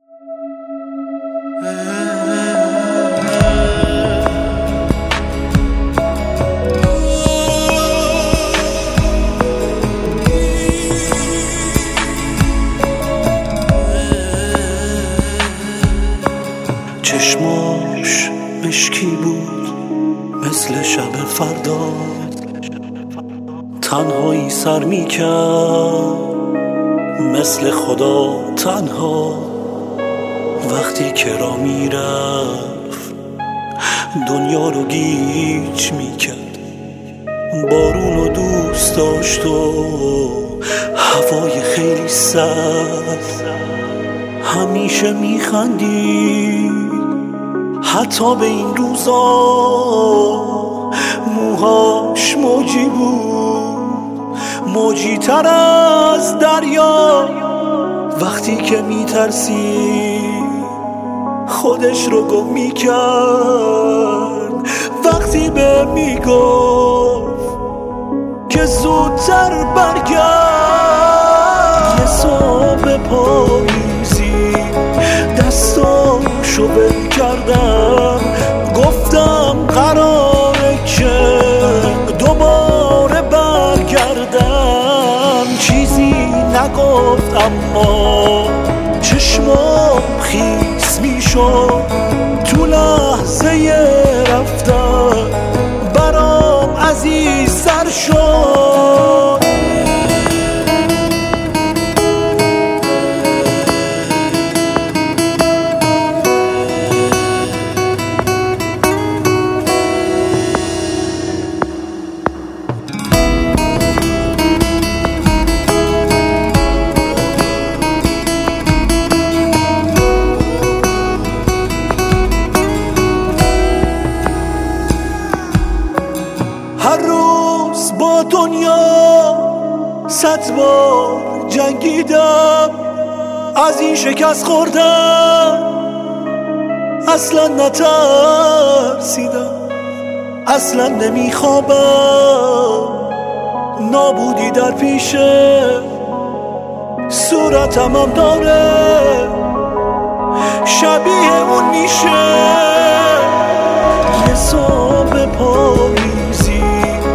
چشماش مشکی بود مثل شب فردا، تنهایی سر میکرد مثل خدا تنها. وقتی که را میرفت دنیا رو گیج میکرد، بارونو دوست داشت و هوای خیلی سرد. همیشه میخندید حتی به این روزا، موهاش موجی بود، موجی تر از دریا. وقتی که میترسید خودش رو گم میکرد، وقتی به میگفت که زودتر برگرد. یه صبح پاییزی دستاشو ول کردم، گفتم قراره که دوباره برگردم. چیزی نگفت اما چشمام خیس میشد، تو لحظه رفتن برام عزیزتر شد. هر روز با دنیا 100 بار جنگیدم، از این شکست خوردم اصلا نترسیدم، اصلا نمیخوابم. نابودی در پیشه صورتم هم داره، شبیه اون میشه. یه صبح پاییزی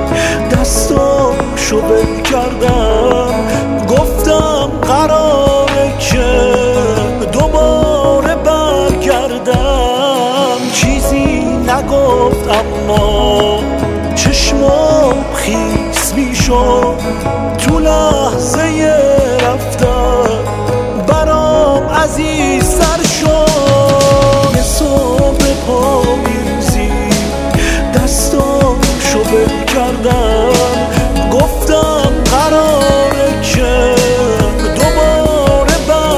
دستاشو ول کردم، گفتم قراره که دوباره برگردم. چیزی نگفت اما چشمام خیس میشد، تو لحظه رفتن برام عزیزتر شد. یه صبح پاییزی دستاشو ول کردم، گفتم قراره که دوباره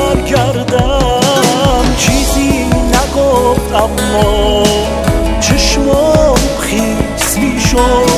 برگردم. چیزی نگفت اما چشمام خیس میشد،